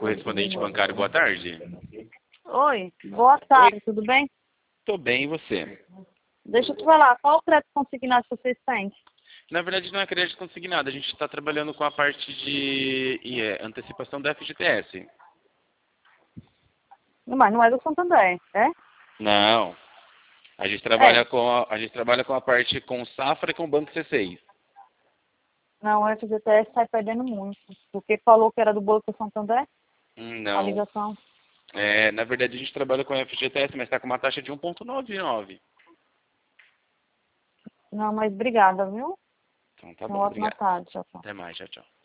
correspondente bancário, boa tarde. Oi, boa tarde, tudo bem? Tô bem, e você? Deixa eu te falar, qual o crédito consignado que vocês têm? Na verdade, não é crédito consignado. A gente está trabalhando com a parte de antecipação da FGTS. Mas não é do Santander, é? Não. A gente É. trabalha com a parte com Safra e com o Banco C6. Não, o FGTS sai perdendo muito. Porque falou que era do Banco Santander, a Não. ligação. Na verdade, a gente trabalha com a FGTS, mas está com uma taxa de 1,99. Não, mas obrigada, viu? Então tá Uma bom, ótima obrigado. tarde, tchau, tchau. Até mais, tchau, tchau.